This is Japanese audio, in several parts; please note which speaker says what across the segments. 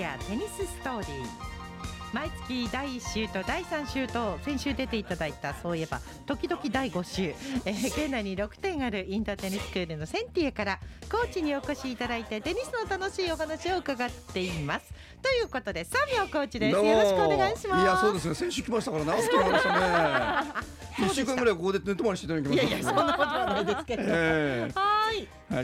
Speaker 1: アテニスストーリー。毎月第1週と第3週と先週出ていただいた、そういえば時々第5週、県内に6店あるインターテニススクールのセンティエからコーチにお越しいただいて、テニスの楽しいお話を伺っています。ということで三秒コーチです。よろしくお願いします。
Speaker 2: いや、そうですね、先週来ましたから長く来ましたね1週間ぐらいここで寝泊まりしていただきました。
Speaker 1: いやいや、そんなことはないですけど、はい、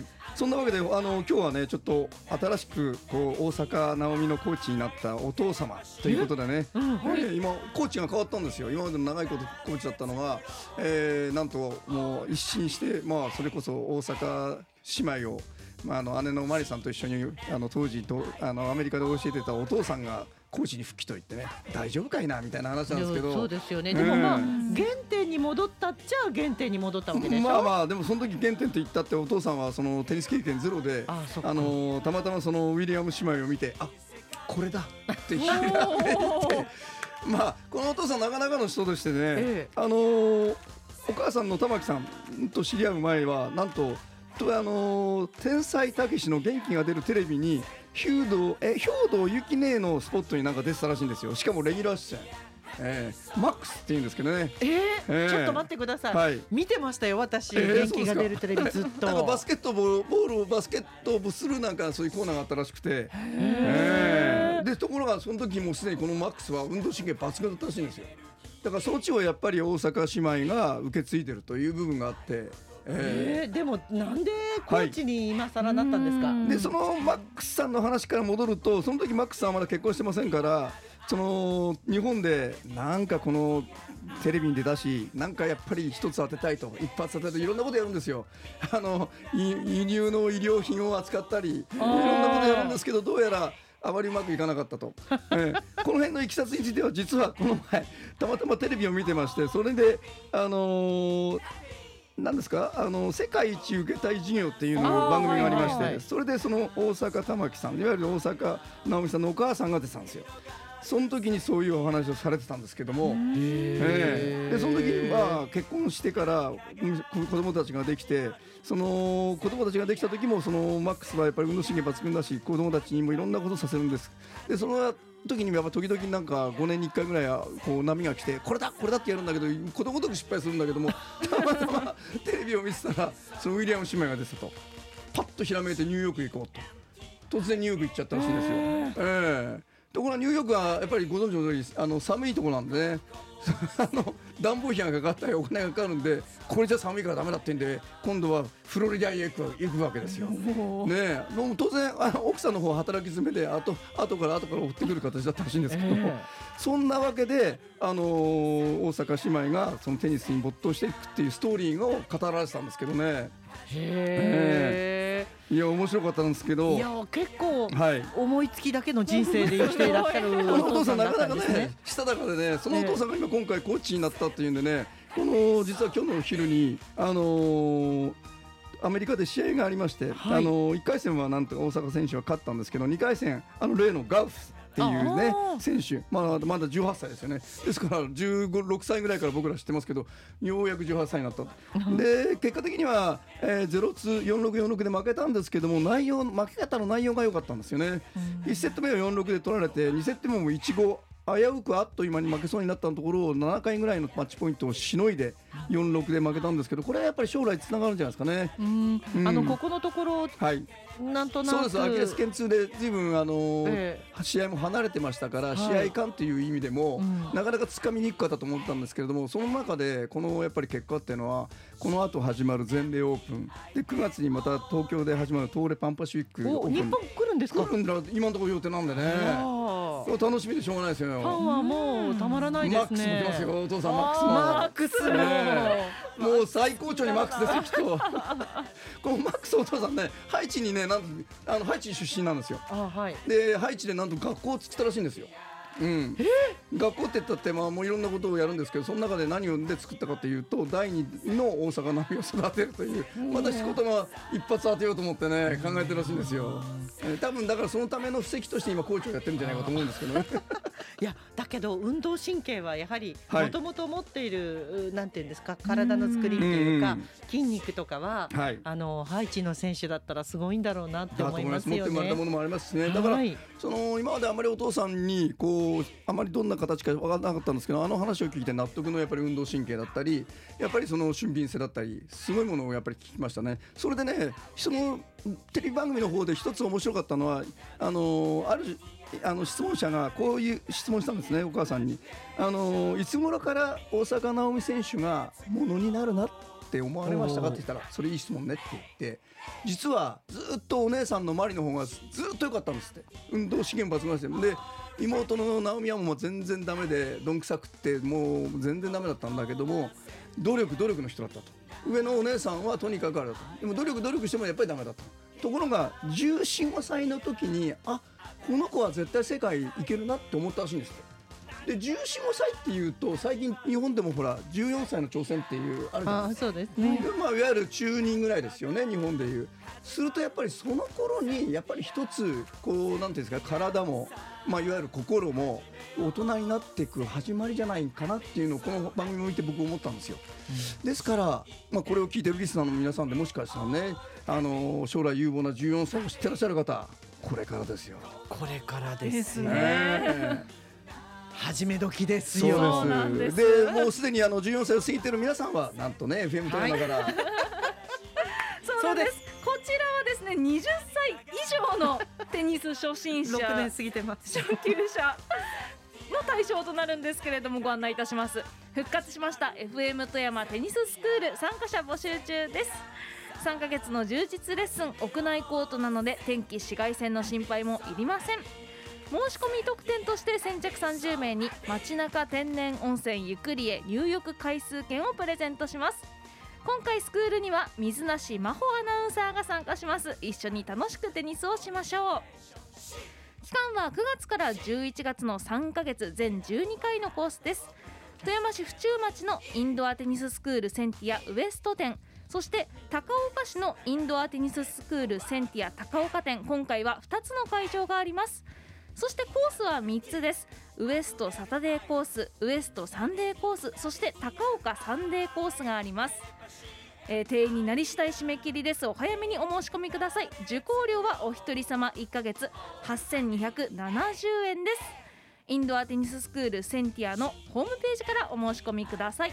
Speaker 2: そんなわけで今日はね、ちょっと新しくこう大阪なおみのコーチになったお父様ということでね、今コーチが変わったんですよ。今までの長いことコーチだったのが、なんともう一新して、それこそ大阪姉妹を、姉のマリさんと一緒に当時とアメリカで教えてたお父さんがコーチに復帰と言ってね、大丈夫かいなみたいな話なんですけど。
Speaker 1: そうですよね。でも原点に戻ったっちゃ原点に戻ったわけでしょ。
Speaker 2: でもその時原点と言ったって、お父さんはそのテニス経験ゼロで、たまたまそのウィリアム姉妹を見て、これだってひらめいてこのお父さんなかなかの人でしてね、お母さんの玉木さんと知り合う前はなんと天才たけしの元気が出るテレビに兵藤由紀姉のスポットになんか出てたらしいんですよ。しかもレギュラー出演、マックスって言うんですけどね。
Speaker 1: ちょっと待ってください、見てましたよ私、元気が出るテレビずっと。
Speaker 2: なんかバスケットボールをバスケット部するなんかそういうコーナーがあったらしくて、でところがその時もうすでにこのマックスは運動神経抜群だったらしいんですよ。だからその地をやっぱり大阪姉妹が受け継いでるという部分があって、
Speaker 1: でもなんでコーチに今更なったんですか。
Speaker 2: でそのマックスさんの話から戻ると、その時マックスさんはまだ結婚してませんから、その日本でなんかこのテレビに出たし、なんかやっぱり一つ当てたいと、一発当てたいといろんなことやるんですよ。輸入の衣料品を扱ったりいろんなことやるんですけど、どうやらあまりうまくいかなかったと、この辺のいきさつについては実はこの前たまたまテレビを見てまして、それで何ですか、世界一受けたい授業っていう番組がありまして、それでその大阪玉木さん、いわゆる大阪直美さんのお母さんが出てたんですよ。その時にそういうお話をされてたんですけども、でその時に結婚してから子供たちができて、その子供たちができた時もそのマックスはやっぱり運動神経抜群だし、子供たちにもいろんなことをさせるんです。でその時にやっぱ時々なんか5年に1回ぐらいはこう波が来て、これだってやるんだけどことごとく失敗するんだけども、たまたまテレビを見てたらそのウィリアム姉妹が出てたと、パッとひらめいてニューヨーク行こうと突然ニューヨーク行っちゃったらしいんですよ。ところがニューヨークはやっぱりご存知の通り寒いところなんでね暖房費がかかったりお金がかかるんで、これじゃ寒いからダメだってんで、今度はフロリダへ行くわけですよ。ね、当然奥さんの方は働き詰めで後から追ってくる形だったらしいんですけど、そんなわけで大阪姉妹がそのテニスに没頭していくっていうストーリーを語られてたんですけどね。いや面白かったんですけど、
Speaker 1: いや結構思いつきだけの人生で生きていらっしゃるお父さんだったんですね。
Speaker 2: したたかでね、そのお父さんが今回コーチになったっていうんでね、実は今日の昼にアメリカで試合がありまして、1回戦はなんとか大阪選手は勝ったんですけど、2回戦例のガウフっていうね選手、まだ18歳ですよね。ですから6歳ぐらいから僕ら知ってますけど、ようやく18歳になったで、結果的には、0-2 4-6 4-6で負けたんですけども、負け方の内容が良かったんですよね。1セット目を 4-6 で取られて、2セット目も 1-5、危うくあっという間に負けそうになったところを7回ぐらいのマッチポイントをしのいで 4-6 で負けたんですけど、これはやっぱり将来つながるんじゃないですかね。
Speaker 1: ここのところ、なんとなく
Speaker 2: そうです、アキレス腱痛で随分試合も離れてましたから、試合感という意味でもなかなかつかみにくかったと思ったんですけれども、その中でこのやっぱり結果っていうのは、この後始まる全米オープンで、9月にまた東京で始まる東レパンパシフィックオープン、
Speaker 1: 日本来るんですか。
Speaker 2: 来るんだ、今のところ予定なんでね、楽しみでしょうがないですよ。
Speaker 1: ファンはもうたまらないですね。
Speaker 2: マックスも来ますよ、お父さんマックスも、もう最高潮にマックスですよきっとこのマックスお父さんね、ハイチにね、ハイチ出身なんですよ。でハイチでなんと学校を作ったらしいんですよ。学校って言ったってもういろんなことをやるんですけど、その中で何を作ったかというと、第2の大阪なおみを育てるという、私言葉一発当てようと思ってね考えてるらしいんですよ。多分だからそのための布石として今コーチをやってるんじゃないかと思うんですけどね
Speaker 1: いやだけど運動神経はやはり
Speaker 2: はい
Speaker 1: もともと持っている、なんていうんですか、体の作りっていうか筋肉とかは、
Speaker 2: はい
Speaker 1: ハイチの選手だったらすごいんだろうなって
Speaker 2: だと
Speaker 1: 思い
Speaker 2: 思います。持って
Speaker 1: ますよね。
Speaker 2: 生まれたものもありますしね。だから、
Speaker 1: はい
Speaker 2: 今まであまりお父さんにあまりどんな形か分からなかったんですけど、あの話を聞いて納得のやっぱり運動俊敏だったり、やっぱりその俊敏性だったり、すごいものをやっぱり聞きましたね。それでね、そのテレビ番組の方で一つ面白かったのは、ある質問者がこういう質問したんですね、お母さんに。いつ頃から大坂なおみ選手がものになるなって思われましたかって言ったら、それいい質問ねって言って、実はずっとお姉さんのマリの方がずっと良かったんですって。運動資源抜群でして、で妹の直美はもう全然ダメでどんくさくってもう全然ダメだったんだけども、努力の人だったと。上のお姉さんはとにかくあれだと。でも努力してもやっぱりダメだったところが、14、15歳の時にこの子は絶対世界行けるなって思ったらしいんですって。で14、15歳っていうと最近日本でもほら14歳の挑戦っていうあるじゃないですか。
Speaker 1: そうですね。
Speaker 2: でいわゆる中2ぐらいですよね、日本でいう。するとやっぱりその頃にやっぱり一つなんていうんですか、体も、いわゆる心も大人になっていく始まりじゃないかなっていうのをこの番組を見て僕思ったんですよ。ですから、これを聞いてるリスナーの皆さんでもしかしたらね、将来有望な14歳を知ってらっしゃる方、これからですよ。
Speaker 1: これからです
Speaker 2: ね
Speaker 1: ね。始め時ですよ。
Speaker 2: そうなんです。でもうすでに14歳を過ぎてる皆さんはなんとね FM 富山から、
Speaker 3: そうです。こちらはですね、20歳以上のテニス初心者
Speaker 1: 6年過ぎてます。
Speaker 3: 初級者の対象となるんですけれども、ご案内いたします。復活しました FM 富山テニススクール、参加者募集中です。3ヶ月の充実レッスン、屋内コートなので天気紫外線の心配もいりません。申し込み特典として先着30名に街中天然温泉ゆくりへ入浴回数券をプレゼントします。今回スクールには水梨真帆アナウンサーが参加します。一緒に楽しくテニスをしましょう。期間は9月から11月の3ヶ月、全12回のコースです。富山市府中町のインドアテニススクールセンティアウエスト店、そして高岡市のインドアテニススクールセンティア高岡店、今回は2つの会場があります。そしてコースは3つです。ウエストサタデーコース、ウエストサンデーコース、そして高岡サンデーコースがあります。定員になり次第締め切りです。お早めにお申し込みください。受講料はお一人様1ヶ月8270円です。インドアテニススクールセンティアのホームページからお申し込みください。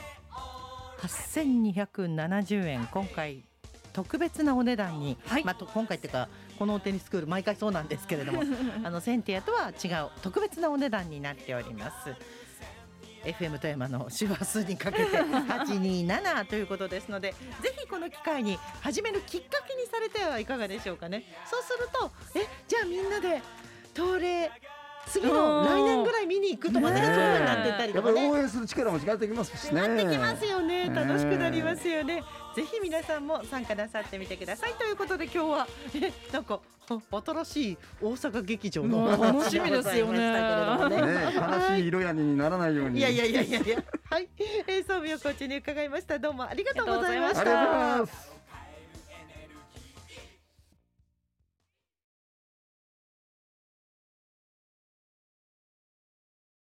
Speaker 1: 8270円、今回特別なお値段に、今回っていうかこのテニススクール毎回そうなんですけれどもセンティアとは違う特別なお値段になっております。 FM 富山の周波数にかけて827ということですので、ぜひこの機会に始めるきっかけにされてはいかがでしょうかね。そうするとじゃあみんなで東レ次の来年ぐらい見に行くとかね、そういう風になっていったりとかね、
Speaker 2: やっぱり応援する力も違ってきますしね。
Speaker 1: 違ってきますよね。楽しくなりますよね。ぜひ皆さんも参加なさってみてくださいということで、今日はなんか新しい大阪劇場の
Speaker 3: 楽しみですよね。
Speaker 2: 悲しい色屋にならないように。
Speaker 1: いやはい、演奏日をコーチに伺いました。どうもありがとうございました。
Speaker 2: ありがとうございます。